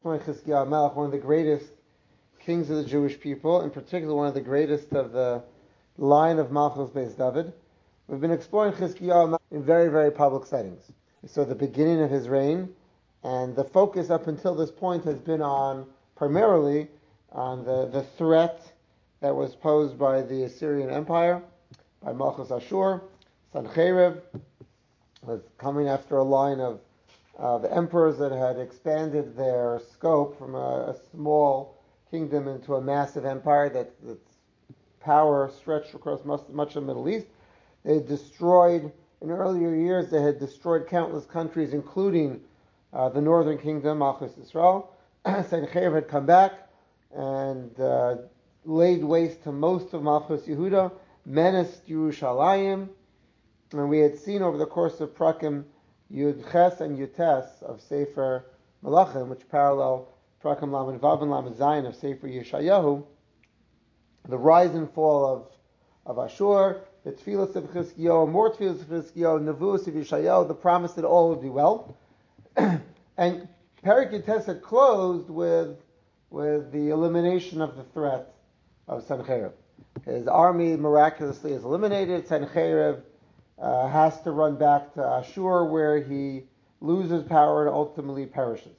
Chizkiyahu Melech, one of the greatest kings of the Jewish people, in particular one of the greatest of the line of Malchus Beis David. We've been exploring Chizkiyahu Melech in very, very public settings. So the beginning of his reign, and the focus up until this point has been primarily on the threat that was posed by the Assyrian Empire, by Malchus Ashur. Sancheriv was coming after a line of the emperors that had expanded their scope from a small kingdom into a massive empire that's power stretched across much of the Middle East. They had destroyed, in earlier years, they had destroyed countless countries, including the northern kingdom, Malchus Yisrael. Sennacherib had come back and laid waste to most of Malchus Yehuda, menaced Yerushalayim, and we had seen over the course of Prakim Yud Ches and Yud Tes of Sefer Melachim, which parallel Prakim Lamed Vav and Lamed Zayin of Sefer Yeshayahu, the rise and fall of Ashur, the Tfilas of Chizkiyahu, more Tfilas of Chizkiyahu, Nevuos of Yeshayahu, the promise that all would be well. And Perek Yud Tes had closed with the elimination of the threat of Sennacherib. His army miraculously is eliminated. Sennacherib has to run back to Ashur, where he loses power and ultimately perishes.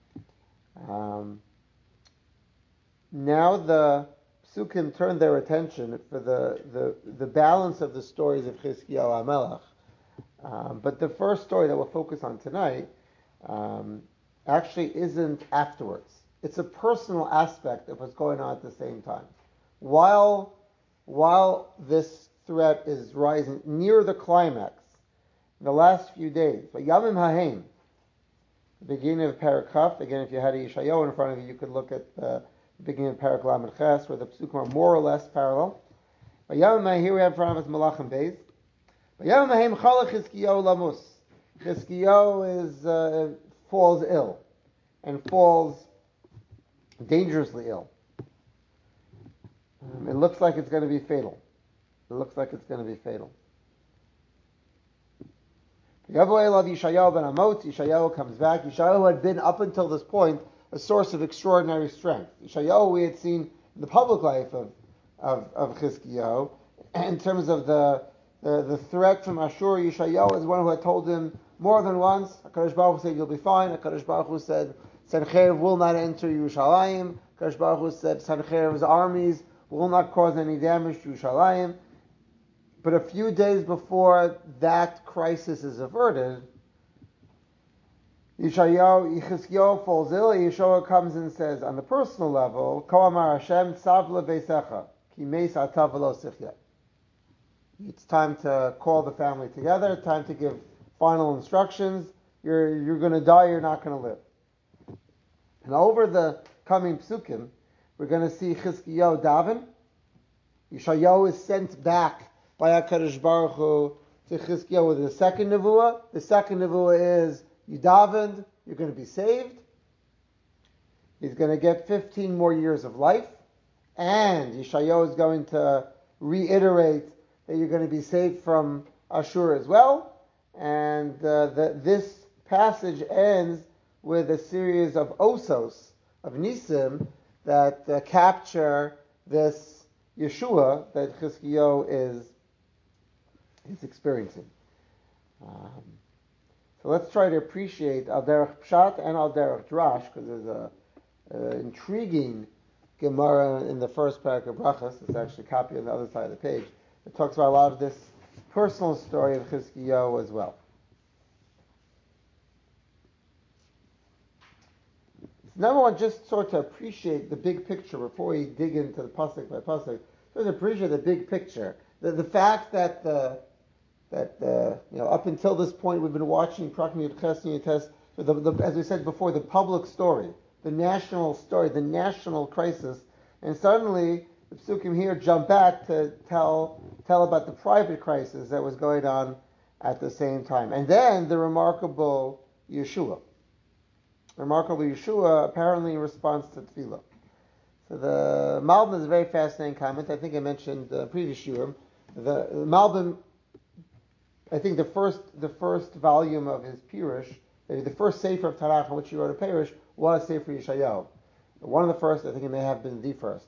Now the Psukim turn their attention for the balance of the stories of Chizkiyahu HaMelech. But the first story that we'll focus on tonight actually isn't afterwards. It's a personal aspect of what's going on at the same time. While this threat is rising near the climax, in the last few days, but Yamim Hahem, the beginning of Perek Chaf, again, if you had a Yeshayahu in front of you, you could look at the beginning of Perek Lamed Ches, where the Psukim are more or less parallel. But Yamim Hahem, here we have in front of us Malachim Beis. But Yamim Hahem Chala Chizkiyahu Lamus. Chizkiyahu falls ill, and falls dangerously ill. It looks like it's going to be fatal. Yishayahu comes back. Yeshayahu had been, up until this point, a source of extraordinary strength. Yeshayahu we had seen in the public life of Chizkiyahu, in terms of the threat from Ashur. Yeshayahu is one who had told him more than once, HaKadosh Baruch Hu said, you'll be fine. HaKadosh Baruch Hu said, Sennacherib will not enter Yerushalayim. HaKadosh Baruch Hu said, Sennacherib's armies will not cause any damage to Yerushalayim. But a few days before that crisis is averted, Chizkiyahu falls ill. Yeshua comes and says, on the personal level, Ko amar Hashem, tzav leVeisecha, ki meis ata v'lo sichya. It's time to call the family together, time to give final instructions. You're going to die, you're not going to live. And over the coming psukim, we're going to see Chizkiyahu daven. Yeshayahu is sent back by HaKadosh Baruch Hu to Chizkiyahu with the second nevuah. The second nevuah is, you davened, you're going to be saved. He's going to get 15 more years of life. And Yeshayahu is going to reiterate that you're going to be saved from Ashur as well. And this passage ends with a series of osos, of nisim, that capture this Yeshua that Chizkiyahu is experiencing. So let's try to appreciate Al Derech Pshat and Al Derech Drash, because there's an intriguing Gemara in the first parak of Brachas. It's actually a copy on the other side of the page. It talks about a lot of this personal story of Chizkiyahu as well. So number one, just sort of appreciate the big picture before we dig into the pasuk by pasuk. Just appreciate the big picture. The fact that up until this point we've been watching Prakim Yud Ches and Yud Tes, as we said before, the public story, the national story, the national crisis, and suddenly the psukim here jump back to tell about the private crisis that was going on at the same time. And then the remarkable Yeshua. Apparently in response to Tefillah. So the Malbim is a very fascinating comment. I think I mentioned previous shiurim. The Malbim, I think the first volume of his Pirush, the first Sefer of Tanakh on which he wrote a Pirush, was Sefer Yeshayahu. One of the first, I think it may have been the first.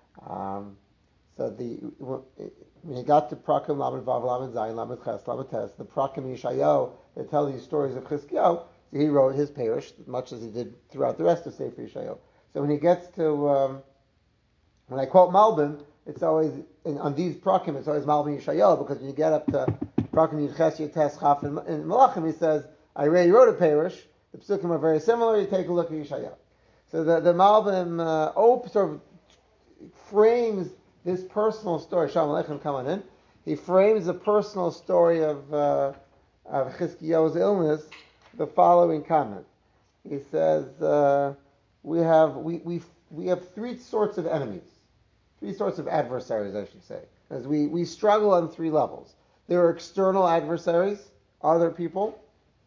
When he got to Prakim Lamed Vav Lamed Zayin Lamed Ches Lamed Tes, the Prakim Yeshayahu that tell these stories of Chizkiyahu, so he wrote his parish much as he did throughout the rest of Sefer Yeshayahu. So when he gets to when I quote Malbim, it's always on these Prakim, it's always Malbim Yeshayahu, because when you get up to Prakim Yudches Yutes Chaf in Malachim, he says, I already wrote a parish. The Psukim are very similar. You take a look at Yeshayahu. So the Malbim sort of frames this personal story. Shalom Aleichem, come on in. He frames the personal story of Chizkiyahu's illness the following comment. He says, we have three sorts of enemies, three sorts of adversaries, I should say. As we struggle on three levels. There are external adversaries, other people,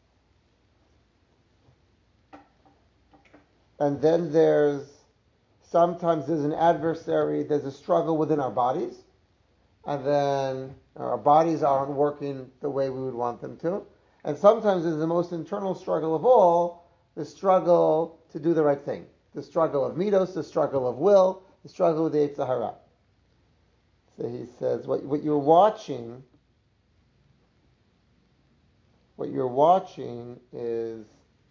and then sometimes there's an adversary, there's a struggle within our bodies, and then our bodies aren't working the way we would want them to. And sometimes there's the most internal struggle of all, the struggle to do the right thing. The struggle of midos, the struggle of will, the struggle with the Yetzer Hara. So he says, what you're watching is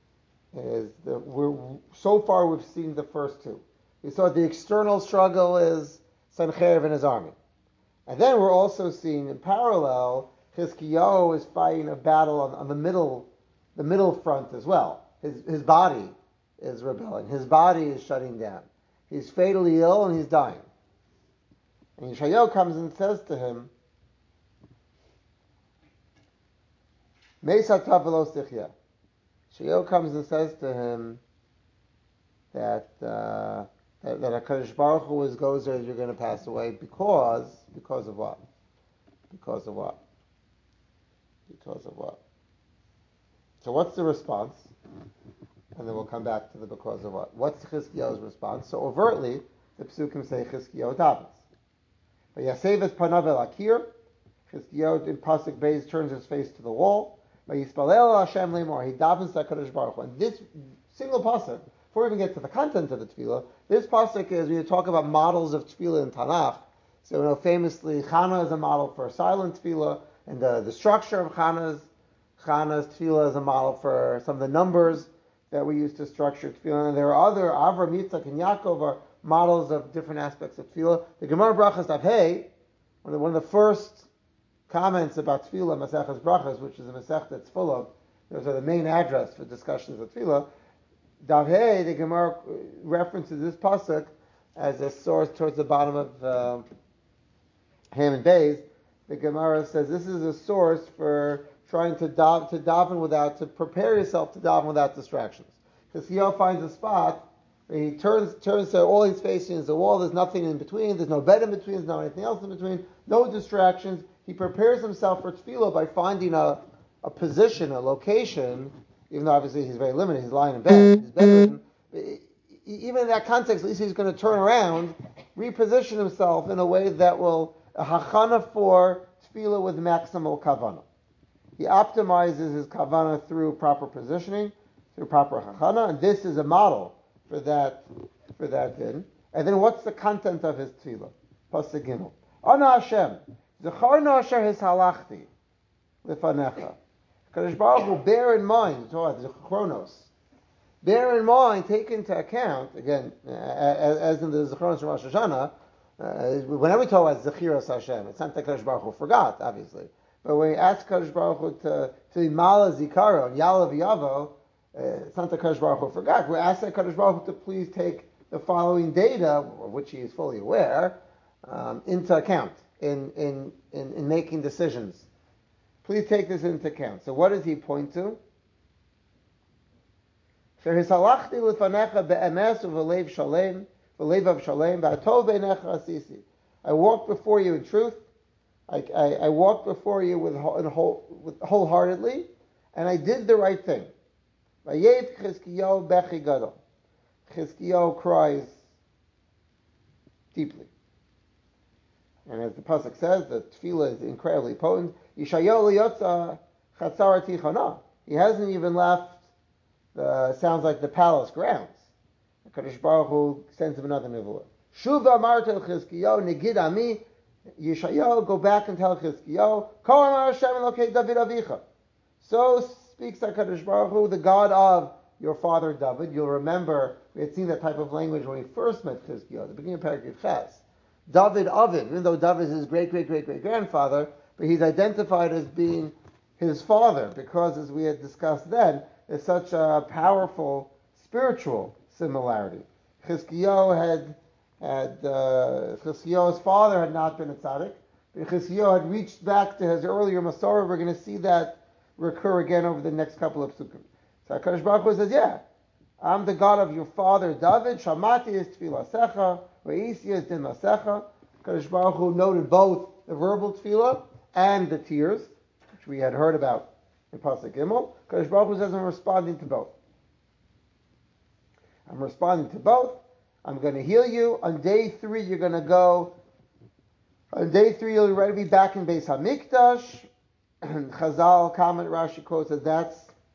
so far we've seen the first two. We saw the external struggle is Sancherib and his army. And then we're also seeing in parallel, Chizkiyahu is fighting a battle on the middle front as well. His body is rebelling. His body is shutting down. He's fatally ill and he's dying. And Yeshayahu comes and says to him, Meisatav v'lo sichya. Yeshayahu comes and says to him that HaKadosh Baruch Hu goes there, you're going to pass away because of what? Because of what? Because of what? So what's the response? And then we'll come back to the because of what. What's Chizkiyahu's response? So overtly, the Psukim say Chizkiyahu davens. But Yasev es panav el akir. Chizkiyahu in Pasuk Beis turns his face to the wall. But Yispalel Hashem lemor. He davens to HaKadosh Baruch Hu. And this single pasuk, before we even get to the content of the tefillah, this pasuk is when you talk about models of tefillah in Tanakh. So famously, Chana is a model for silent tefillah, and the structure of Chana's tefillah is a model for some of the numbers that we use to structure tefillah. And there are other, Avram, Yitzchak, and Yaakov are models of different aspects of tefillah. The Gemara Brachas Daf Hey, one of the first comments about tefillah, Maseches Brachas, which is a Masech that's full of, those are the main address for discussions of tefillah. Daf Hey, the Gemara references this pasuk as a source towards the bottom of Ham and Beis. The Gemara says this is a source for trying to daven to prepare yourself to daven without distractions. Because he finds a spot where he turns to all he's facing is the wall. There's nothing in between. There's no bed in between. There's not anything else in between. No distractions. He prepares himself for tefillah by finding a position, a location. Even though obviously he's very limited, he's lying in bed, he's bedridden. Even in that context, at least he's going to turn around, reposition himself in a way that will a hachana for tefillah with maximal kavanah. He optimizes his kavanah through proper positioning, through proper hachana, and this is a model for that din. And then what's the content of his tefillah? Pasuk Gimel. Ana Hashem, zecharna asher hishalachti lefanecha. Kadosh Baruch Hu, bear in mind, chronos. Bear in mind, take into account, again, as in the Zechronos from Rosh Hashanah, whenever we talk about Zechiras Hashem, it's not that Kadosh Baruch Hu forgot, obviously. But when we ask Kadosh Baruch Hu to Imala Zikaro and Yala V'Yavo, it's not that Kadosh Baruch Hu forgot. We're asking Kadosh Baruch Hu to please take the following data, of which he is fully aware, into account in making decisions. Please take this into account. So what does he point to? I walked before you in truth. I walked before you wholeheartedly, and I did the right thing. Chizkiyahu cries deeply. And as the pasuk says, the tefillah is incredibly potent. Yeshayahu liyotza chatzar tichana. He hasn't even left sounds like the palace grounds. HaKadosh Baruch Hu sends him another nevuah. Shuva Marta Chizkiyahu Negid Ami Yeshayahu, go back and tell Chizkiyahu, Kol Amar Hashem Elokei David Avicha. So speaks HaKadosh Baruch Hu, the God of your father David. You'll remember we had seen that type of language when we first met Chizkiyahu, at the beginning of Perek Ches. David Aviv, even though David is his great-great-great-great-grandfather, but he's identified as being his father, because as we had discussed then, there's such a powerful spiritual similarity. Chizkiyahu's father had not been a tzaddik, but Chizkiyahu had reached back to his earlier Masorah. We're going to see that recur again over the next couple of psukim. So HaKadosh Baruch Hu says, yeah, I'm the God of your father David. Shamati is tfilasecha, ve'isi is din masecha. HaKadosh Baruch Hu noted both the verbal tefillah and the tears, which we had heard about in Pasuk Gimel. HaKadosh Baruch Hu says, I'm responding to both. I'm responding to both. I'm going to heal you. On day 3, you're going to go. On day 3, you'll already be back in Beis Hamikdash. And Chazal comment, Rashi quotes that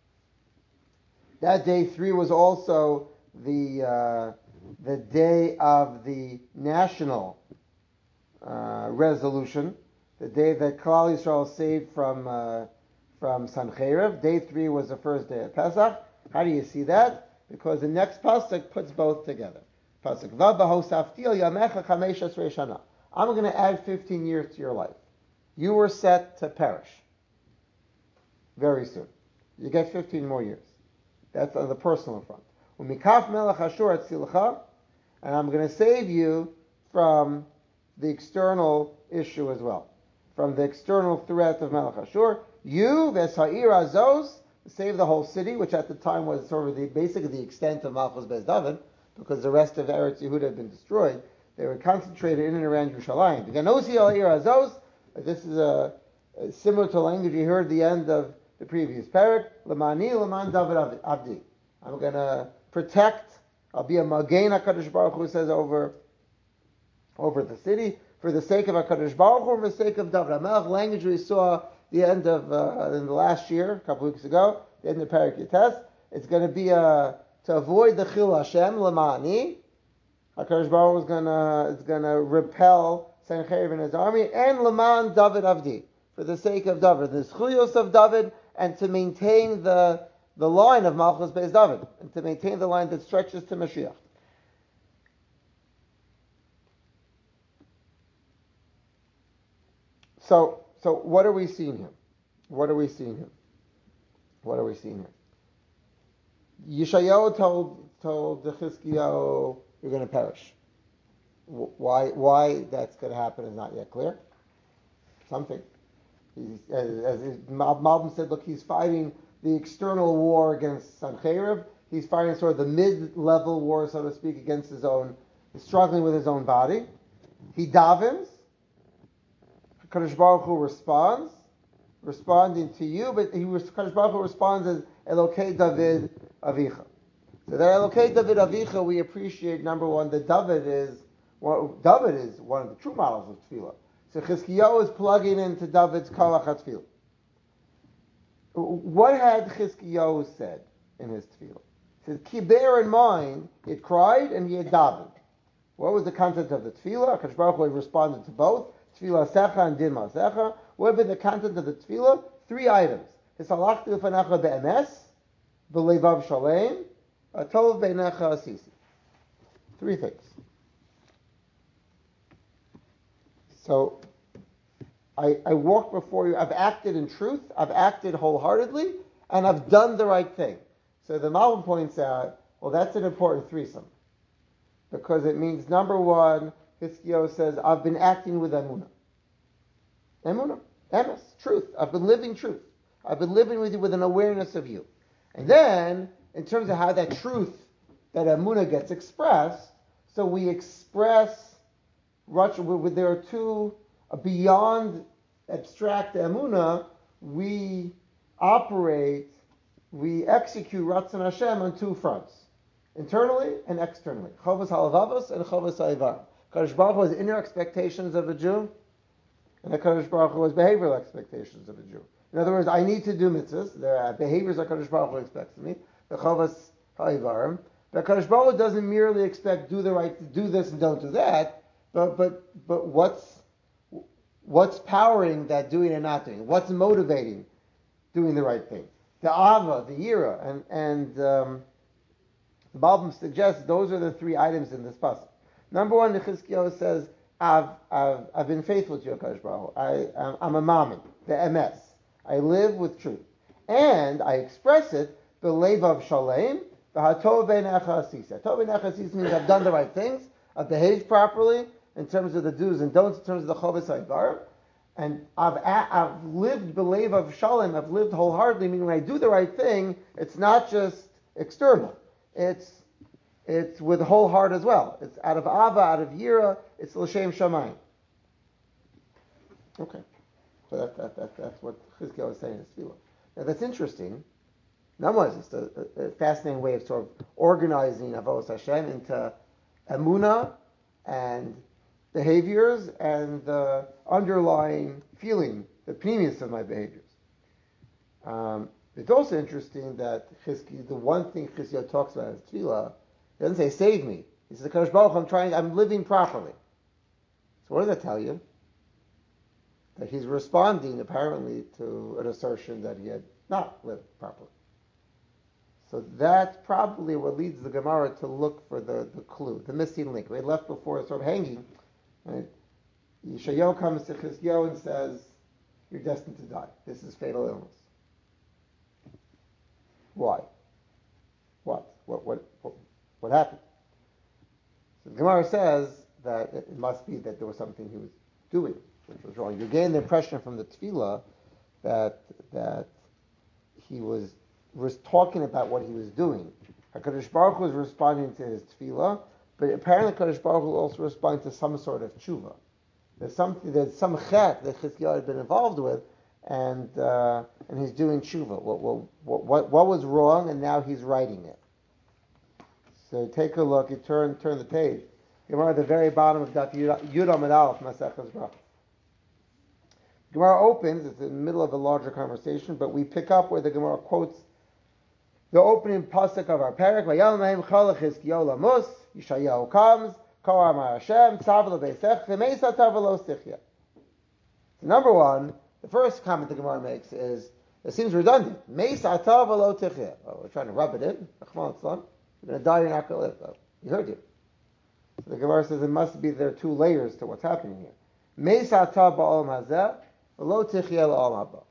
day 3 was also the day of the national resolution, the day that Klal Yisrael saved from Sancheiriv. Day 3 was the first day of Pesach. How do you see that? Because the next pasuk puts both together. Pasuk Vav Hosaftil Yamecha Chamesh Esrei Shana. I'm going to add 15 years to your life. You were set to perish very soon. You get 15 more years. That's on the personal front. Umikaf Melech Ashur Etzilcha, and I'm going to save you from the external issue as well, from the external threat of Melech Ashur. You Vesa'ir Azos, save the whole city, which at the time was sort of basically the extent of Malchus Beis David, because the rest of Eretz Yehuda had been destroyed. They were concentrated in and around Yerushalayim. This is similar to language you heard at the end of the previous parak. Lamani Laman David Abdi. I'm going to protect. I'll be a Magen, HaKadosh Baruch Hu says, over the city, for the sake of HaKadosh Baruch Hu, for the sake of David HaMelech. Language we saw the end of in the last year, a couple weeks ago, the end of Perek Yates. It's going to be to avoid the Chil Hashem Lamani. HaKadosh Baruch Hu is going to repel Sancheiriv and his army, and Laman David Avdi, for the sake of David, the Schuyos of David, and to maintain the line of Malchus Beis David, and to maintain the line that stretches to Mashiach. So what are we seeing here? What are we seeing here? Yeshayahu told the Chizkiyahu, you're going to perish. Why that's going to happen is not yet clear. Something. As Malbim said, look, he's fighting the external war against Sancheiriv. He's fighting sort of the mid-level war, so to speak, against his own, he's struggling with his own body. He davens. HaKadosh Baruch Hu responds, responding to you, but HaKadosh Baruch Hu responds as Elokei David Avicha. So that Elokei David Avicha, we appreciate, number one, that David is one of the true models of Tefillah. So Chizkiyahu is plugging into David's Kalach HaTefillah. What had Chizkiyahu said in his Tefillah? He said, bear in mind, he had cried and he had davened. What was the content of the Tefillah? HaKadosh Baruch Hu responded to both. Tefillah Secha and Din Masecha. What would be the content of the Tefillah? 3 items. Hisalachti Ufanecha Be'emes, B'leivav Shalem, Atov Beinecha Asisi. 3 things. So, I walked before you, I've acted in truth, I've acted wholeheartedly, and I've done the right thing. So the Malbim points out, well, that's an important threesome. Because it means, number one, Chizkiyahu says, I've been acting with Emunah. Emunah, emes, truth. I've been living truth. I've been living with you with an awareness of you. And then, in terms of how that truth, that Emunah gets expressed, so we express, there are 2, beyond abstract Emunah, we execute Ratzon Hashem on 2 fronts. Internally and externally. Chovos halavavos and chovos ha'ivar. HaKadosh Baruch Hu has inner expectations of a Jew, and HaKadosh Baruch Hu has behavioral expectations of a Jew. In other words, I need to do mitzvahs. There are behaviors HaKadosh Baruch Hu expects of me, the chovos ha'ivarim. But Kadosh Baruch Hu doesn't merely expect do this and don't do that, but what's powering that doing and not doing? What's motivating doing the right thing? The Ava, the Yira, and the Malbim suggests those are the three items in this passage. Number one, the Chizkiyahu says, I've been faithful to you, Kadosh Baruch Hu. I'm a mammon, the MS. I live with truth. And I express it, the Levav Shalem, the Hatov Beinecha Asisa. Hatov Beinecha Asisa means I've done the right things, I've behaved properly in terms of the do's and don'ts, in terms of the Chovos HaYibar, and I've lived Belevav Shalem, I've lived wholeheartedly, meaning when I do the right thing, it's not just external. It's with whole heart as well. It's out of Ava, out of Yira, it's L'Shem Shamayim. Okay. So that's what Chizkiyahu was saying in his tefillah. Now that's interesting. Number one, it's a fascinating way of sort of organizing Avos Hashem into Emunah and behaviors and the underlying feeling, the premise of my behaviors. It's also interesting that the one thing Chizkiyahu talks about in his tefillah, he doesn't say save me. He says, Kadosh Baruch Hu, I'm living properly. So what does that tell you? That he's responding apparently to an assertion that he had not lived properly. So that's probably what leads the Gemara to look for the clue, the missing link. We left before sort of hanging. Right? Yeshayahu comes to Chizkiyahu and says, you're destined to die. This is fatal illness. Why? What happened? So the Gemara says that it must be that there was something he was doing which was wrong. You gain the impression from the tefillah that he was talking about what he was doing. HaKadosh Baruch Hu was responding to his tefillah, but apparently HaKadosh Baruch Hu also responding to some sort of tshuva. There's some chet that Chizkiyahu had been involved with, and he's doing tshuva. What was wrong, and now he's righting it. So take a look. You turn the page. Gemara at the very bottom of Daf Yud Amud Aleph, Maseches Brachos. Gemara opens. It's in the middle of a larger conversation, but we pick up where the Gemara quotes the opening pasuk of our parak. Vayal Mehem Chalach Chizkiyahu Lamus. Yeshayahu comes. Kol Amar Hashem Tzav Lo Beisech V'Meisa Tav Lo Stichya. So number one, the first comment the Gemara makes is it seems redundant. Meisa Tav Lo Tichya. Oh, we're trying to rub it in. You're going to die. You're not going to live. Oh, you heard you. So the Gemara says it must be there are two layers to what's happening here. Meisa Tav Ba'olam Hazeh Lo Tichya L'Olam Haba.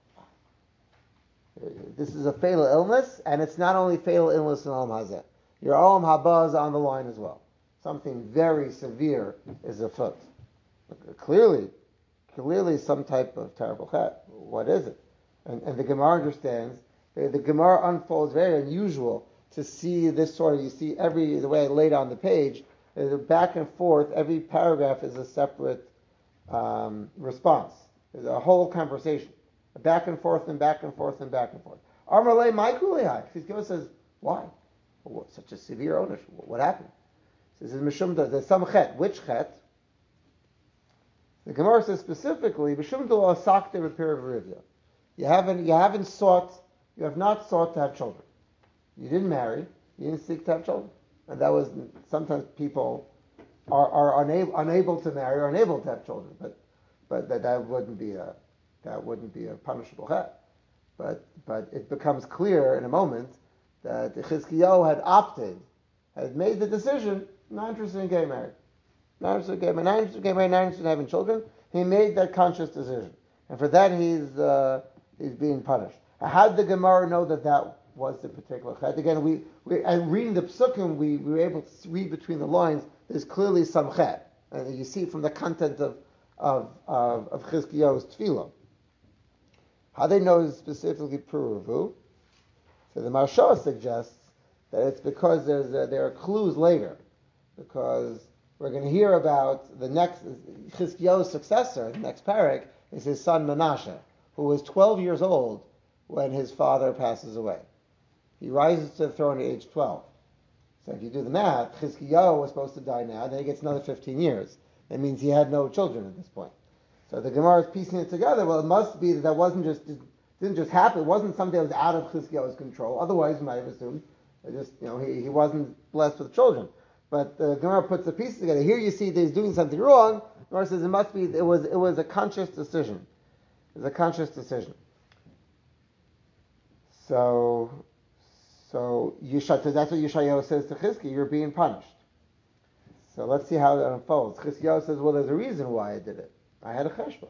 This is a fatal illness, and it's not only fatal illness in Olam Hazeh. Your Olam Haba is on the line as well. Something very severe is afoot. Clearly some type of terrible chet. What is it? And the Gemara understands. The Gemara unfolds very unusual to see this sort of, you see the way I laid on the page, back and forth, every paragraph is a separate response. There's a whole conversation. Back and forth and back and forth and back and forth. Amarle Maikulehai. Chizkiyahu says, why? Such a severe ownership. What happened? He says, there's some chet. Which chet? The Gemara says specifically, Mishum Delo Asakte B'Pirav Rivya. You have not sought to have children. You didn't marry. You didn't seek to have children. And that was, sometimes people are unable to marry or unable to have children. But that wouldn't be a punishable chet. But it becomes clear in a moment that Chizkiyahu had made the decision, not interested in getting married. Not interested in having children. He made that conscious decision. And for that he's being punished. How did the Gemara know that was the particular chet? Again, and reading the psukim, we were able to read between the lines, there's clearly some chet. And you see from the content of Chizkiyahu's tefillah. How they know is specifically Puruvu. So the Marsha suggests that it's because there are clues later. Because we're going to hear about the next, Chizkiyahu's successor, the next parak, is his son Menashe, who was 12 years old when his father passes away. He rises to the throne at age 12. So if you do the math, Chizkiyahu was supposed to die now, then he gets another 15 years. That means he had no children at this point. So the Gemara is piecing it together. Well, it must be that didn't just happen. It wasn't something that was out of Chizkiyahu's control. Otherwise, you might have assumed He wasn't blessed with children. But the Gemara puts the pieces together. Here you see that he's doing something wrong. The Gemara says it was a conscious decision. It was a conscious decision. So that's what Yeshayahu says to Chizkiah, you're being punished. So let's see how that unfolds. Chizkiah says, well, there's a reason why I did it. I had a cheshbon.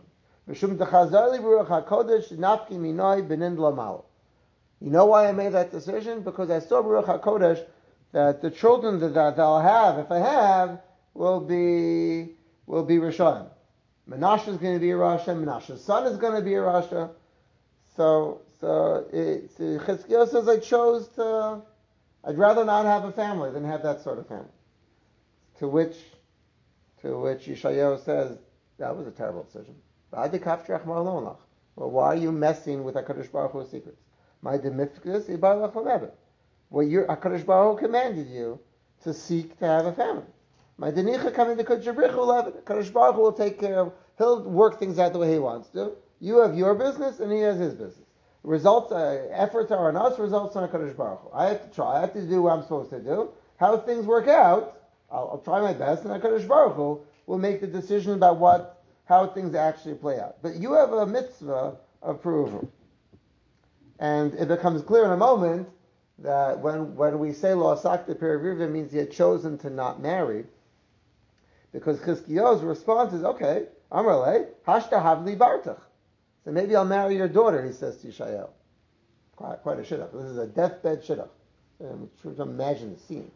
You know why I made that decision? Because I saw Baruch HaKodesh that the children that I'll have, if I have, will be Rishonim. Menashe is going to be a Rasha. Menashe's son is going to be a Rasha. So Chizkiah says I'd rather not have a family than have that sort of family. To which Yeshayahu says, that was a terrible decision. Well, why are you messing with HaKadosh Baruch Hu's secrets? My demifkus ibar lachem. Well, HaKadosh Baruch Hu commanded you to seek to have a family. My denicha coming to HaKadosh Baruch Hu will take care of. He'll work things out the way he wants to. You have your business, and he has his business. Efforts are on us. Results on HaKadosh Baruch Hu. I have to try. I have to do what I'm supposed to do. How things work out, I'll try my best, and HaKadosh Baruch Hu will make the decision about how things actually play out. But you have a mitzvah of approval. And it becomes clear in a moment that when we say lo asakta peraviv, it means he had chosen to not marry. Because Chizkiyahu's response is, okay, Amrale, hashta havli bartach. So maybe I'll marry your daughter, he says to Yeshayahu. Quite a shidduch. This is a deathbed shidduch. I'm trying to imagine the scene.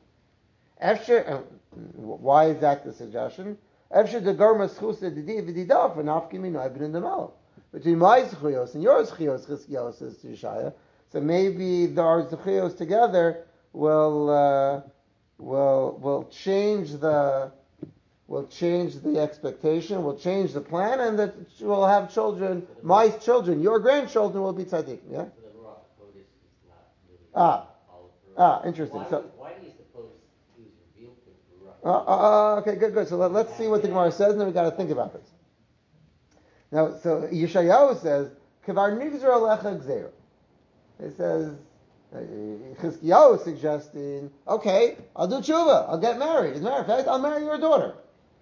Why is that the suggestion? Between my zechuyos and your zechuyos, Chizkiyahu says to Yeshaya, so maybe our zechuyos together will change the expectation, will change the plan, and that we'll have children. My children, your grandchildren, will be tzaddik. Yeah. Interesting. Why do you suppose he was revealed to okay, good. So let's see what the Gemara says, and then we got to think about this. Now, so Yeshayahu says, "Kavar nigzer alecha gzeira." It says, Chizkiyahu is suggesting, okay, I'll do tshuva, I'll get married. As a matter of fact, I'll marry your daughter.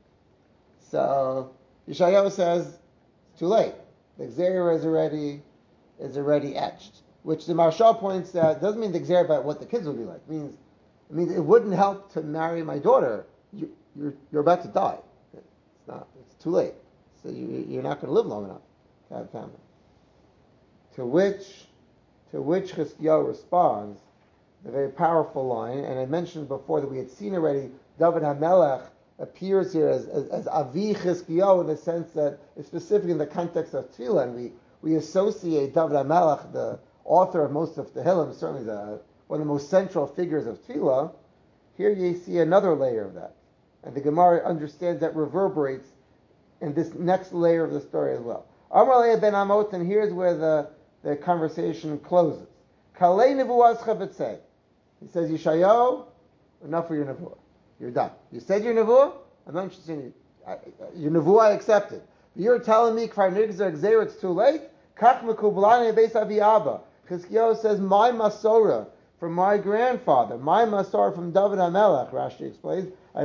So Yeshayahu says, it's too late. The gzeira is already etched. Which the Maharshal points out doesn't mean the gzeira about what the kids will be like. It means it wouldn't help to marry my daughter. You're about to die. It's too late. So you're not going to live long enough to have a family. To which Chizkiyahu responds, the very powerful line, and I mentioned before that we had seen already, David HaMelech appears here as Avi Chizkiyahu in the sense that it's specific in the context of Tefillah, and we associate David HaMelech, the author of most of Tehillim, certainly one of the most central figures of Tefillah. Here you see another layer of that. And the Gemara understands that reverberates in this next layer of the story as well. Amar Leah ben Amot, and here's where the conversation closes. Kalei nevuascha b'tzei. He says, Yeshayahu, enough for your nevuah. You're done. You said your nevuah, I'm not interested in you. Your nevuah I accepted. But you're telling me, kvar nigzer gzeir, it's too late? Kach mekublani beis avi abba. Chizkiyahu says, my masora from my grandfather, my masora from David HaMelech, Rashi explains, a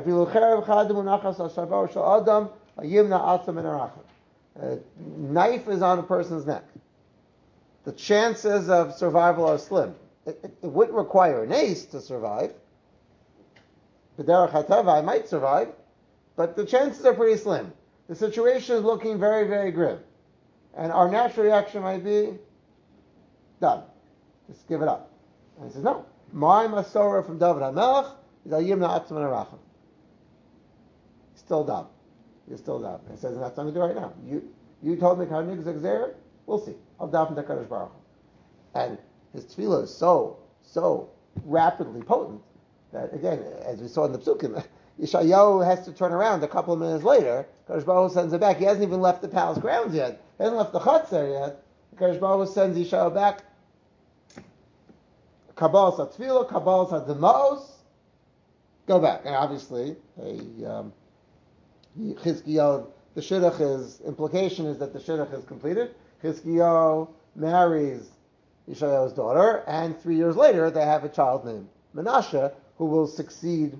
knife is on a person's neck. The chances of survival are slim. It wouldn't require an ace to survive. B'derech hatava, I might survive, but the chances are pretty slim. The situation is looking very, very grim. And our natural reaction might be, done. Just give it up. And he says, no. My Masorah from David HaMelech is Ayim Na'atzim Arachim. Still dumb. You're still dumb. And he says, and that's what I'm going to do right now. You told me Karnig Zagzer, we'll see. I'll daven to Kadosh Baruch Hu. And his tefillah is so rapidly potent that, again, as we saw in the Psukim, Yeshayahu has to turn around a couple of minutes later. Kadosh Baruch Hu sends him back. He hasn't even left the palace grounds yet. He hasn't left the Chatzar yet. Kadosh Baruch Hu sends Yeshayahu back. Kabbalah Satfila, Kabbalah Sademos. Go back. And obviously, Chizkiyahu, the shidduch implication is that the shidduch is completed. Chizkiyahu marries Yeshayahu's daughter, and 3 years later they have a child named Menashe, who will succeed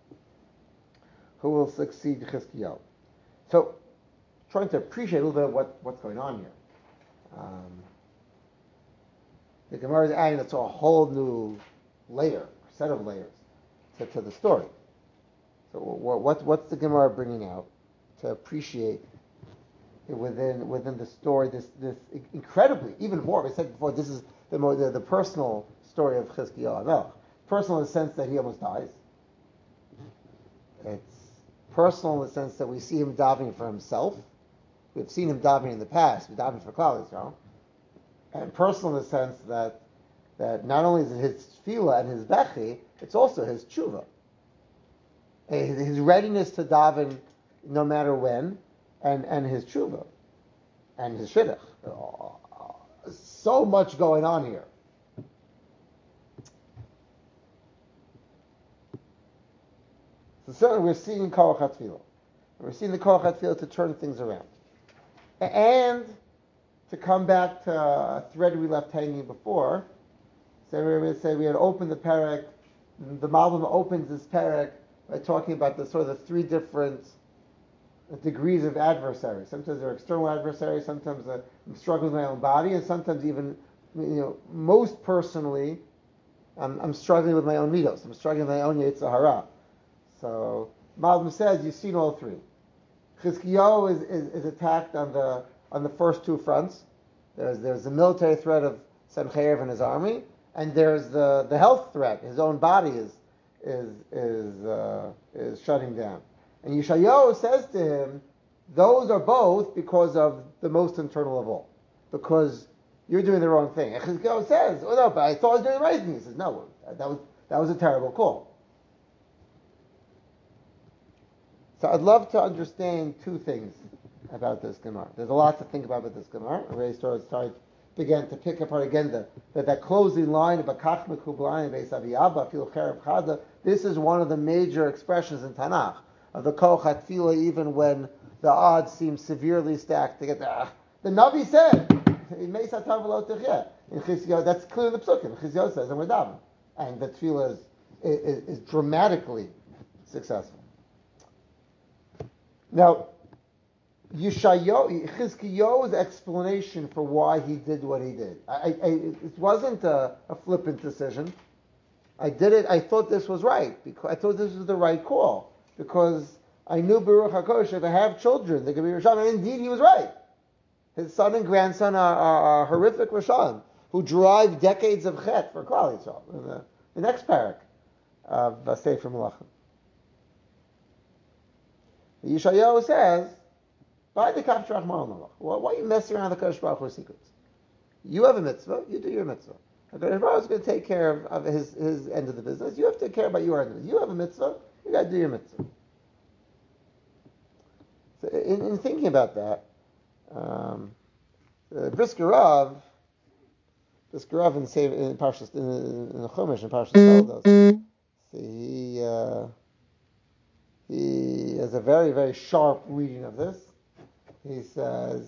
Chizkiyahu. So, trying to appreciate a little bit of what's going on here. The Gemara is adding to a whole new set of layers to the story. So what's the Gemara bringing out to appreciate within the story this incredibly, even more, I said before, this is the personal story of Chizkiyahu HaMelech. Personal in the sense that he almost dies. It's personal in the sense that we see him davening for himself. We've seen him davening in the past. We davening for Klal Yisrael. And personal in the sense that not only is it his tefillah and his bechi, it's also his tshuva. His readiness to daven no matter when, and his tshuva, and his shidduch. So much going on here. So certainly we're seeing Koach HaTfilah. We're seeing the Koach HaTfilah to turn things around. And to come back to a thread we left hanging before, so we had opened the parak. The Malbim opens this parak by talking about the sort of the three different degrees of adversaries. Sometimes they're external adversaries, sometimes I'm struggling with my own body, and sometimes even, most personally, I'm struggling with my own midos. I'm struggling with my own Yetzer Hara. So Malbim says you've seen all three. Chizkiyahu is attacked on the first two fronts. There's the military threat of Sennacherib and his army, and there's the health threat. His own body is shutting down. And Yeshayahu says to him, those are both because of the most internal of all, because you're doing the wrong thing. And Chizkiyahu says, "Oh no, but I thought I was doing the right thing." He says, "No, that was a terrible call." So I'd love to understand two things about this Gemara. There's a lot to think about with this Gemara. I already began to pick apart again that closing line of Bakach Mekublayin Beis Aviyabba Fil Chereb Chada. This is one of the major expressions in Tanakh of the Koach HaTfilah, even when the odds seem severely stacked to get there. The Navi said, in Chizkiyahu, that's clear in the Psukim. Chizkiyahu says, and we're davening. And the Tfilah is dramatically successful. Now, Chizkiyahu's explanation for why he did what he did, it wasn't a flippant decision. I did it. I thought this was right because I thought this was the right call because I knew Baruch HaKodesh, if I have children, they're going to be Rishon. And indeed, he was right. His son and grandson are horrific Rishon who drive decades of chet for Klal Yisrael in the next parak of Sefer Melachim. Yeshayahu says, why are you messing around the Kodesh Baruch Hu's secrets? You have a mitzvah, you do your mitzvah. The Kodesh Baruch Hu is going to take care of his end of the business. You have to care about your end of it. You have a mitzvah, you got to do your mitzvah. So in thinking about that, Brisker Rav in Parshas in the Chumash in Parshas Toldos, he has a very, very sharp reading of this. He says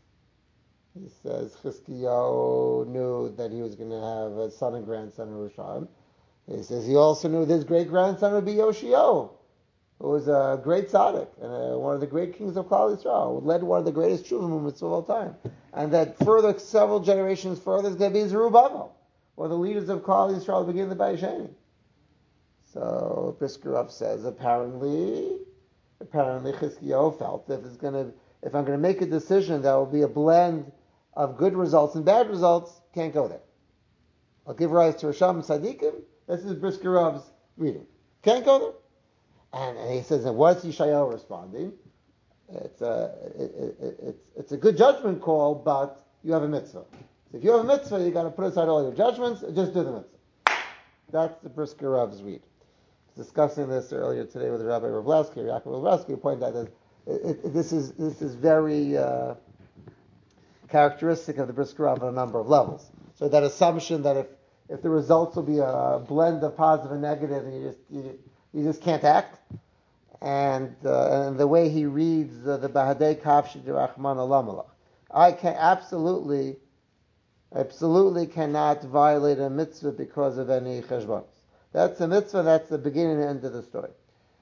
Chizkiyahu knew that he was going to have a son and grandson in Rishon. He says he also knew his great grandson would be Yoshio, who was a great tzaddik and one of the great kings of Klal Yisrael, who led one of the greatest tshuva movements of all time. And that further, several generations further, is going to be Zerubbabel, one of the leaders of Klal Yisrael, beginning the Bayis Sheni. So Brisker Rav says apparently Chizkiyahu felt that if I'm going to make a decision that will be a blend of good results and bad results, can't go there. I'll give rise to Rasham and Tzadikim. This is Brisker Rav's reading. Can't go there. And he says, and what's Yeshayahu responding? It's a good judgment call, but you have a mitzvah. So if you have a mitzvah, you got to put aside all your judgments and just do the mitzvah. That's the Brisker Rav's read. Discussing this earlier today with Rabbi Yaakov Ravlowski, who pointed out that this is very characteristic of the Brisker Rav on a number of levels. So that assumption that if the results will be a blend of positive and negative, and you just can't act, and the way he reads the Bahadei Kavshi Rachman Alamalach, I can absolutely cannot violate a mitzvah because of any cheshbonos. That's a mitzvah. That's the beginning and end of the story.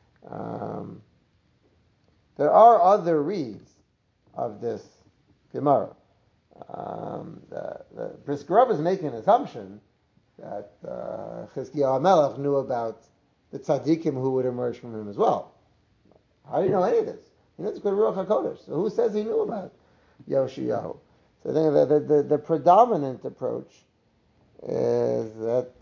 There are other reads of this Gemara. The Brisker Rav is making an assumption that Chizkiyahu HaMelech knew about the tzaddikim who would emerge from him as well. How do you know any of this? He knows good Ruach HaKodesh. So who says he knew about Yoshiyahu? So I think the predominant approach is that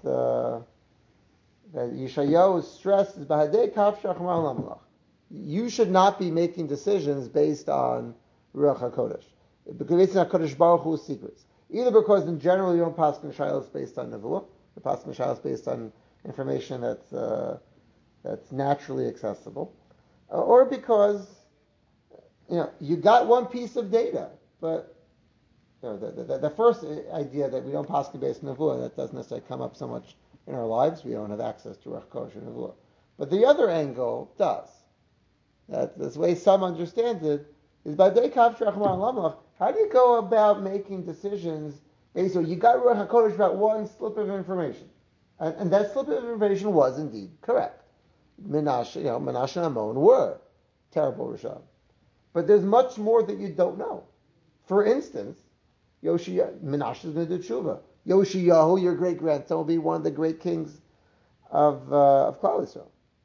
Yeshayahu's stress is Bahadei Kaf Shachmar Lamalach. You should not be making decisions based on Ruach HaKodesh. Because it's not Kodesh Baruch Hu's secrets. Either because in general you don't pass Shaylos based on Nevuah, you pass Shaylos based on information that's naturally accessible, or because you got one piece of data, but the first idea that we don't pass based on Nevuah, that doesn't necessarily come up so much in our lives. We don't have access to Ruach HaKodesh or Nevuah. But the other angle does. That this way some understand it is by Deikav Shachmar Lamach. How do you go about making decisions based on you got Ruach HaKodesh about one slip of information, and that slip of information was indeed correct. Menashe and Amon were terrible Rishon, but there's much more that you don't know. For instance, Menashe is going to do tshuva. Yoshiyahu, your great grandson, will be one of the great kings of Klal Yisrael.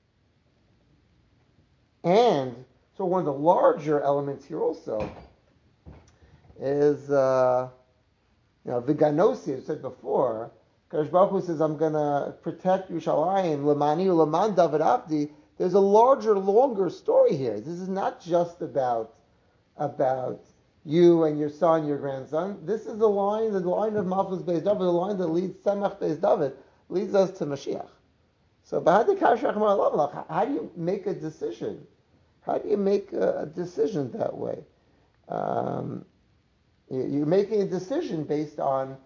And so one of the larger elements here also is, Viganosi, as I said before, Kadosh Baruch Hu says, I'm going to protect Yerushalayim, Lemani Leman David Abdi. There's a larger, longer story here. This is not just about you and your son, your grandson. This is the line of Malchus Beis David, the line that leads Tzemach Beis David, leads us to Mashiach. So, how do you make a decision? How do you make a decision that way? You're making a decision based on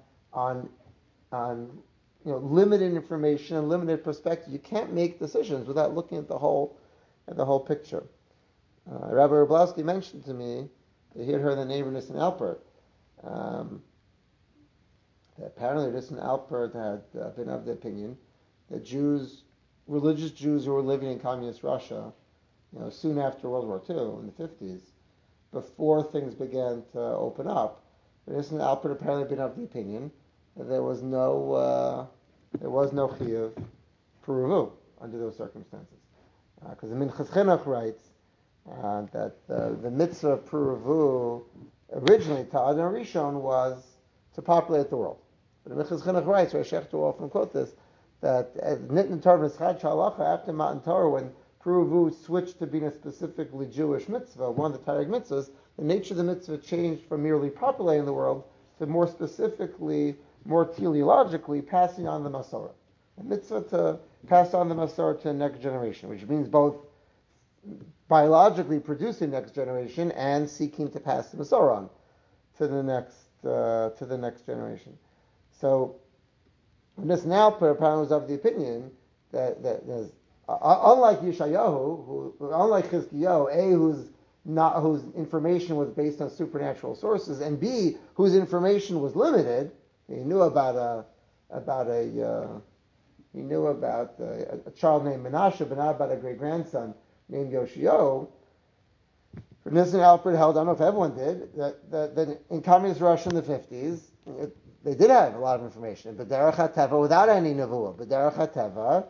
limited information and limited perspective. You can't make decisions without looking at the whole picture. Rabbi Rublowski mentioned to me that he had heard the neighbor Nissen Alpert. Apparently, Nissen Alpert had been of the opinion that religious Jews who were living in communist Russia, soon after World War II in the 50s, before things began to open up, Nissen Alpert apparently had been of the opinion that there was no chiyuv peruvu under those circumstances, because the Minchas Chinuch writes that the mitzvah of peruvu originally to Adam Rishon was to populate the world. But the Minchas Chinuch writes, where Shechter will often quote this, that Nitn Torah Nischad Shalacha after Matan Torah, when peruvu switched to being a specifically Jewish mitzvah, one of the Targum mitzvahs, the nature of the mitzvah changed from merely populating the world to more specifically, more teleologically, passing on the Masorah. A mitzvah to pass on the Masorah to the next generation, which means both biologically producing next generation and seeking to pass the Masorah on to the next generation. So, Nissen Alpert apparently was of the opinion that there's, unlike Yeshayahu, unlike Chizkiyahu, whose information was based on supernatural sources, and B, whose information was limited. He knew about a child named Menashe, but not about a great grandson named Yoshiyahu. Nissen Alpert held, I don't know if everyone did, that in communist Russia in the 50s, they did have a lot of information, but Derech HaTeva, without any nevuah, but Derech HaTeva,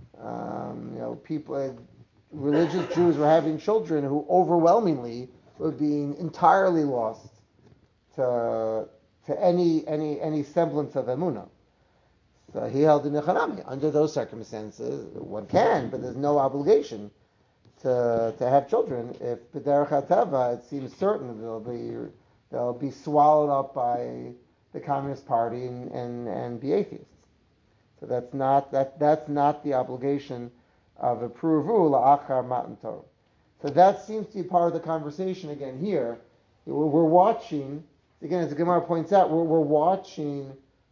religious Jews were having children who overwhelmingly were being entirely lost to any semblance of emunah. So he held in Nechanami. Under those circumstances, one can, but there's no obligation to have children. If b'derech hateva, it seems certain they'll be swallowed up by the Communist Party and be atheists. So that's not the obligation of a peruvu la'achar matan Torah. So that seems to be part of the conversation again here. We're watching, again, as the Gemara points out, we're watching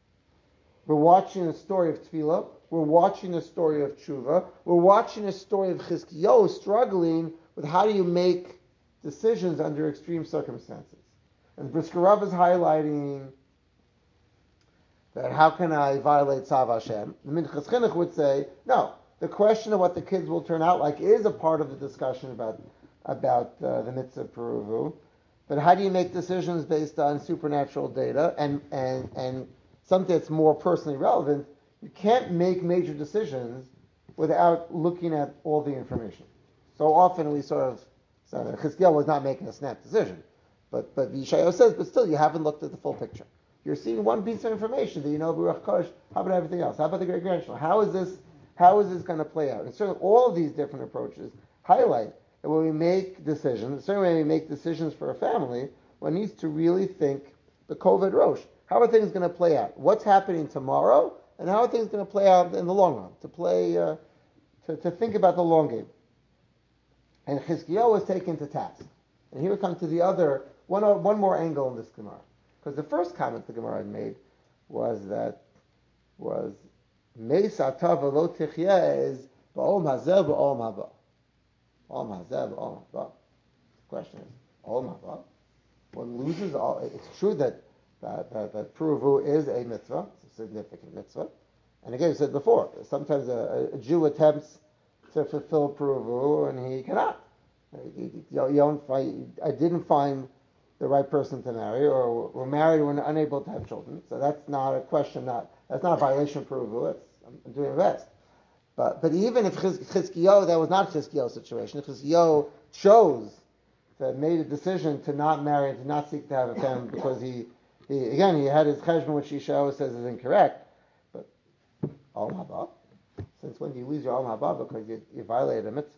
a story of tefillah. We're watching a story of tshuva. We're watching a story of Chizkiyahu struggling with how do you make decisions under extreme circumstances. And Brisker Rav is highlighting That how can I violate Tzav Hashem? The Minchas Chinuch would say, no, the question of what the kids will turn out like is a part of the discussion about the mitzvah of Peruvu. But how do you make decisions based on supernatural data and something that's more personally relevant? You can't make major decisions without looking at all the information. So often we Chizkiyahu was not making a snap decision, but Yeshayahu says, but still you haven't looked at the full picture. You're seeing one piece of information that you know Baruch Kosh. How about everything else? How about the great grandchildren? How is this going to play out? And certainly all of these different approaches highlight that when we make decisions, certainly when we make decisions for a family, one needs to really think the Koved Rosh. How are things going to play out? What's happening tomorrow, and how are things going to play out in the long run? To think about the long game. And Chizkiyahu was taken to task. And here we come to the other one more angle in this Gemara. Because the first comment the Gemara had made was Meis ata v'lo tichya is ba'ol hazeh ba'ol haba. Ba'ol hazeh ba'ol haba. The question is, ba'ol haba? One loses all. It's true that Peruvu is a mitzvah. It's a significant mitzvah. And again, I said before, sometimes a Jew attempts to fulfill Peruvu and he cannot. I didn't find the right person to marry, or we're married and we're unable to have children. So that's not a question. That's not a violation of Peruvu. I'm doing my best. But even if Chizkiyahu, that was not Chizkiyahu's situation. If Chizkiyahu made a decision to not marry and to not seek to have a family because he had his cheshbon, which Yeshayahu says is incorrect. But Olam Haba, since when do you lose your Olam Haba because you violated a mitzvah?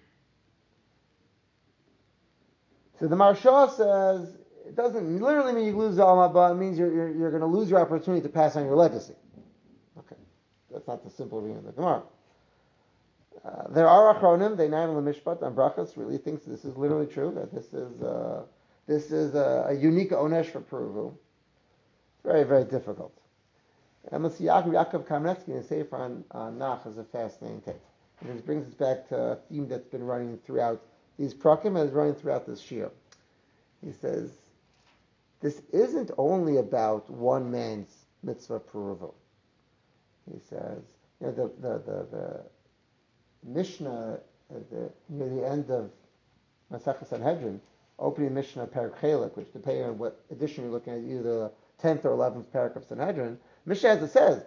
So the Maharsha says it doesn't literally mean you lose the Olam Haba. It means you're going to lose your opportunity to pass on your legacy. Okay, that's not the simple reading of the Gemara. There are Achronim, they name the Mishpat and Brachas really thinks this is literally true, that this is a unique onesh for Peruvu. Very, very difficult. And let's see, Yaakov Kamenetsky in Sefer on Nach is a fascinating text. And this brings us back to a theme that's been running throughout these prakim and is running throughout this shir. He says, this isn't only about one man's mitzvah Peruvu. He says, the Mishnah near the end of Masechah Sanhedrin, opening Mishnah Perek Chelek, which depending on what edition you're looking at, either the 10th or 11th Perek of Sanhedrin, Mishnah as it says,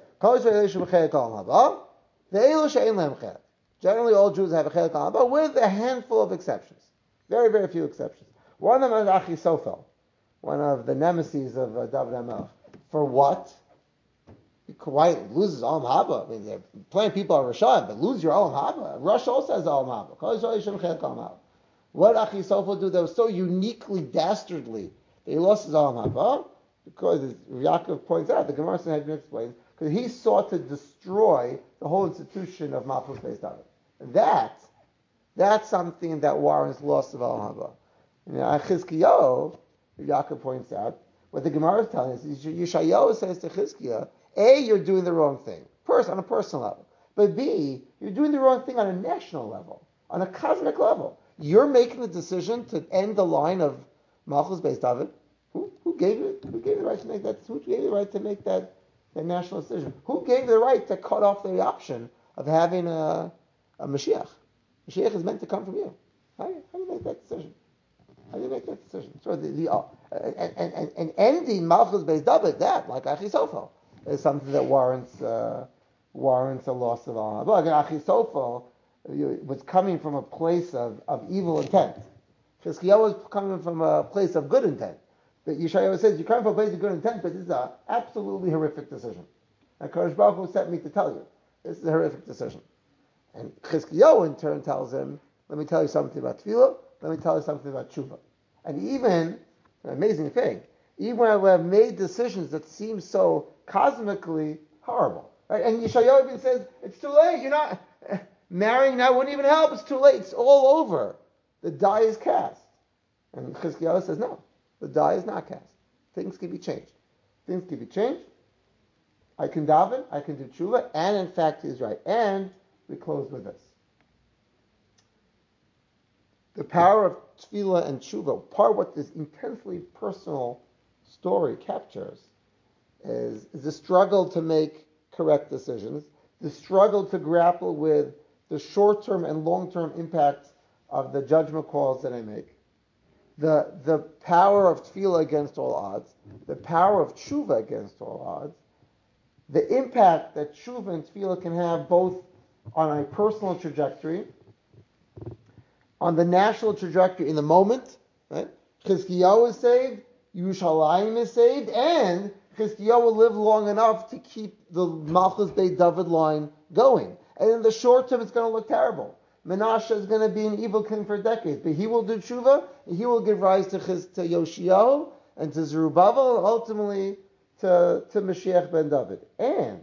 generally all Jews have a Chelek al Haba, with a handful of exceptions. Very, very few exceptions. One of them is Achisofel, one of the nemesis of David HaMelech. For what? Why loses Olam Haba? I mean, there are plenty of people are Rashad, but lose your Olam Haba. Rosh also has Olam Haba. What Achisofel do that was so uniquely, dastardly, that he lost his Olam Haba? Because, as Yaakov points out, the Gemara Sanhedrin explains, because he sought to destroy the whole institution of Malchus Beis David. That's something that warrants loss of Olam Haba. Chizkiyahu, Yaakov points out, what the Gemara is telling us is Yeshayahu says to Chizkiyahu, A, you're doing the wrong thing, on a personal level. But B, you're doing the wrong thing on a national level, on a cosmic level. You're making the decision to end the line of Malchus Beis David. Who gave you the right to make that? Who gave you the right to make that national decision? Who gave the right to cut off the option of having a Mashiach? Mashiach is meant to come from you. How do you make that decision? So and ending Malchus Beis David, that like Achisofel, is something that warrants a loss of Olam Haba. Again, Achisofel was coming from a place of evil intent. Chizkiyahu was coming from a place of good intent. But Yeshayahu says, you're coming from a place of good intent, but this is an absolutely horrific decision. And Kadosh Baruch Hu sent me to tell you, this is a horrific decision. And Chizkiyahu in turn tells him, let me tell you something about Tefillah, let me tell you something about Tshuva. And even, an amazing thing, even when I've made decisions that seem so cosmically horrible, right? And Yeshayahu even says, it's too late, you're not, marrying now wouldn't even help, it's too late, it's all over. The die is cast. And Chizkiyahu says, no, the die is not cast. Things can be changed. I can daven, I can do tshuva, and in fact he's right. And we close with this. The power of tefillah and tshuva, part of what this intensely personal story captures, is the struggle to make correct decisions, the struggle to grapple with the short-term and long-term impacts of the judgment calls that I make, the power of tefillah against all odds, the power of tshuva against all odds, the impact that tshuva and tefillah can have both on a personal trajectory, on the national trajectory in the moment, right? Chizkiyahu is saved, Yerushalayim is saved, and Chizkiyahu will live long enough to keep the Malchus Beit David line going. And in the short term, it's going to look terrible. Menashe is going to be an evil king for decades, but he will do tshuva, and he will give rise to Yoshiyahu and to Zerubbabel, and ultimately to Mashiach ben David. And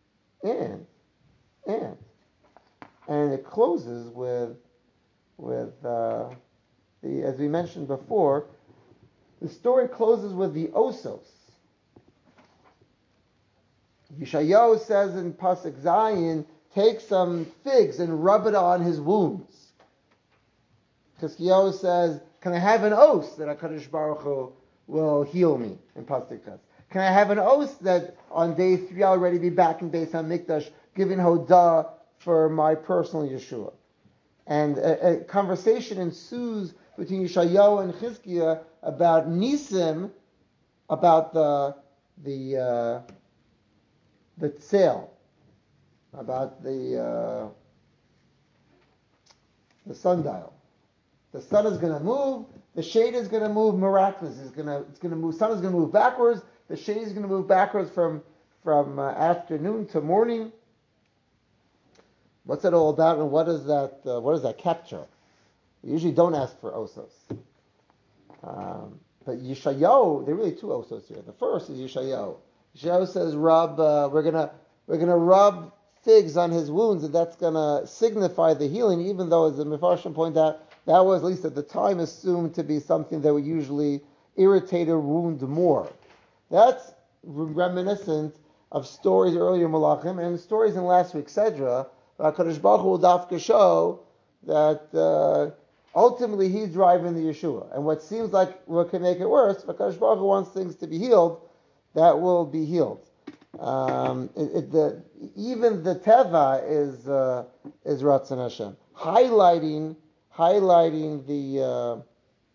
it closes with as we mentioned before, the story closes with the Osos. Yeshayahu says in Pasuk Zayin, take some figs and rub it on his wounds. Chizkiyahu says, can I have an oath that HaKadosh Baruch Hu will heal me in Pasuk Tes? Can I have an oath that on day 3 I'll already be back in Beis HaMikdash giving Hodah for my personal Yeshua? And a conversation ensues between Yeshayahu and Chizkiah about Nisim, about the tzel, about the sundial. The sun is going to move. The shade is going to move miraculously. It's going to move. Sun is going to move backwards. The shade is going to move backwards from afternoon to morning. What's that all about, and what does that capture? We usually don't ask for osos. But Yeshayahu, there are really two osos here. The first is Yeshayahu. Yeshayahu says, we're gonna rub figs on his wounds, and that's gonna signify the healing, even though, as the Mefarshim point out, that was, at least at the time, assumed to be something that would usually irritate a wound more. That's reminiscent of stories earlier in Malachim and stories in last week's Sedra. HaKadosh Baruch Hu will dafka show that ultimately he's driving the Yeshua. And what seems like what can make it worse, if HaKadosh Baruch Hu wants things to be healed, that will be healed. Even the Teva is Ratzon Hashem, highlighting the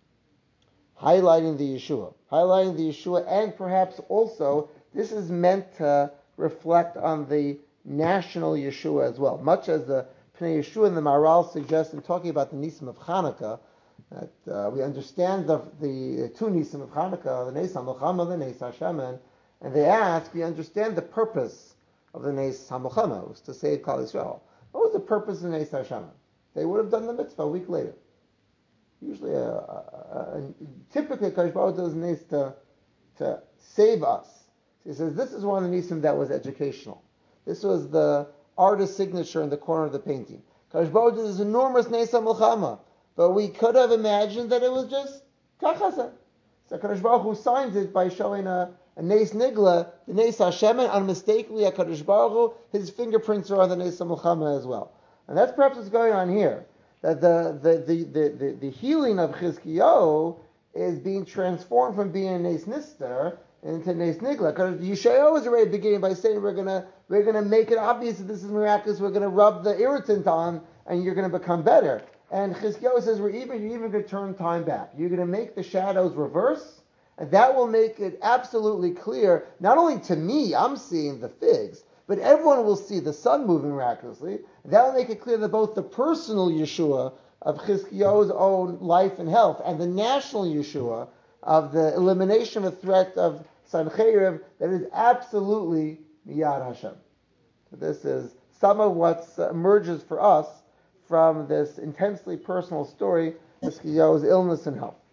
Yeshua, and perhaps also this is meant to reflect on the national Yeshua as well, much as the Pnei Yeshua and the Maharal suggest in talking about the Nisim of Chanukah, that we understand the two Nisim of Chanukah, the Nes HaMilchama, the Nes HaShemen, and they ask, we understand the purpose of the Nes HaMilchama, was to save Klal Yisrael. What was the purpose of the Nes HaShemen? They would have done the mitzvah a week later. Usually, typically, Kadosh Baruch Hu does Nes to save us. So he says, this is one of the Nisim that was educational. This was the artist's signature in the corner of the painting. Kadosh Baruch Hu did this enormous Nes HaMilchama, but we could have imagined that it was just kachasa. So Kadosh Baruch Hu signs it by showing a Nes Nigla, the Nes Hashemen, unmistakably HaKadosh Baruch Hu, his fingerprints are on the Nes HaMilchama as well. And that's perhaps what's going on here. That the healing of Chizkiyahu is being transformed from being a Nes Nister into Nes Nigla. Because Yeshayahu was already beginning by saying we're gonna make it obvious that this is miraculous. We're gonna rub the irritant on, and you're gonna become better. And Chizkiyahu says you're even gonna turn time back. You're gonna make the shadows reverse, and that will make it absolutely clear. Not only to me, I'm seeing the figs, but everyone will see the sun moving miraculously. That will make it clear that both the personal Yeshua of Chizkiyahu's own life and health and the national Yeshua of the elimination of a threat of Sancheriv, that is absolutely Miyad Hashem. So this is some of what emerges for us from this intensely personal story, Chizkiyahu's illness and health.